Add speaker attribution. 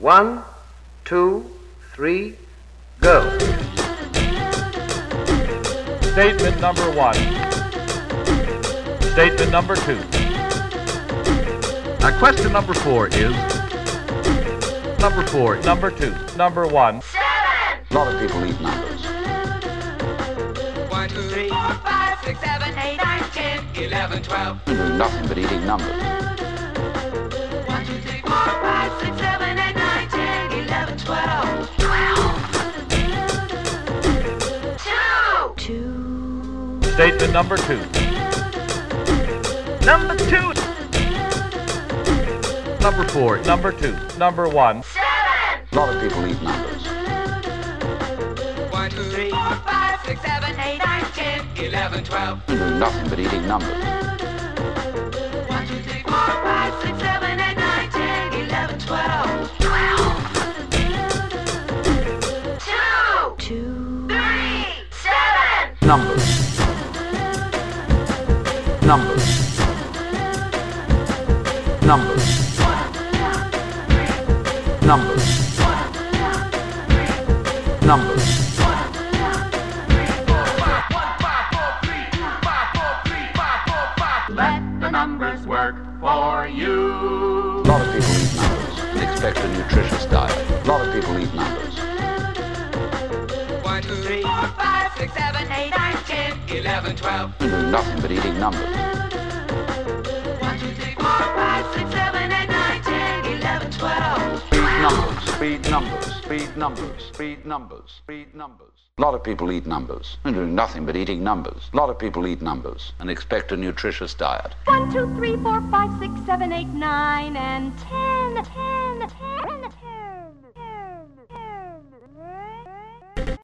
Speaker 1: 1, 2, 3, go.
Speaker 2: Statement number 1. Statement number 2.
Speaker 3: Question number 4 is... Number 4.
Speaker 2: Number 2. Number 1.
Speaker 4: 7.
Speaker 5: A lot of people eat numbers.
Speaker 4: 1, 2, 3, 4, 5, 6, 7, 8, 9, 10, 11, 12.
Speaker 5: You do nothing but eating numbers.
Speaker 4: 1, 2, 3, 4, 5, 6, 7, 8, 9, 10, 11, 12. 12. 2.
Speaker 2: Statement number 2.
Speaker 3: Number 2. Number 4.
Speaker 2: Number 2. Number 1.
Speaker 4: 7.
Speaker 5: A lot of people eat numbers.
Speaker 4: 1, 2, 3, 4, 5, 6, 7, 8, 9, 10, 11, 12.
Speaker 5: You do nothing but eating numbers.
Speaker 4: 1, 2, 3, 4, 5, 6, 7, 8, 9, 10, 11, 12. 12. 2. 2. 3. 7.
Speaker 5: Numbers. Numbers. Numbers. Numbers. Numbers.
Speaker 4: Let the numbers work for you.
Speaker 5: A lot of people eat numbers and expect a nutritious diet. A lot of people eat numbers.
Speaker 4: 1, 2, 3, 4, 5, 6, 7, 8, 9, 10, 11, 12.
Speaker 5: You do nothing but eating numbers.
Speaker 4: 1, 2, 3, 4, 5, 6, 7, 8, 9, 10, 11, 12.
Speaker 5: Speed numbers. Speed numbers. Speed numbers. Speed numbers. Speed numbers. A lot of people eat numbers and do nothing but eating numbers. A lot of people eat numbers and expect a nutritious diet.
Speaker 6: 1, 2, 3, 4, 5, 6, 7, 8, 9, and 10, 10, 10, 10.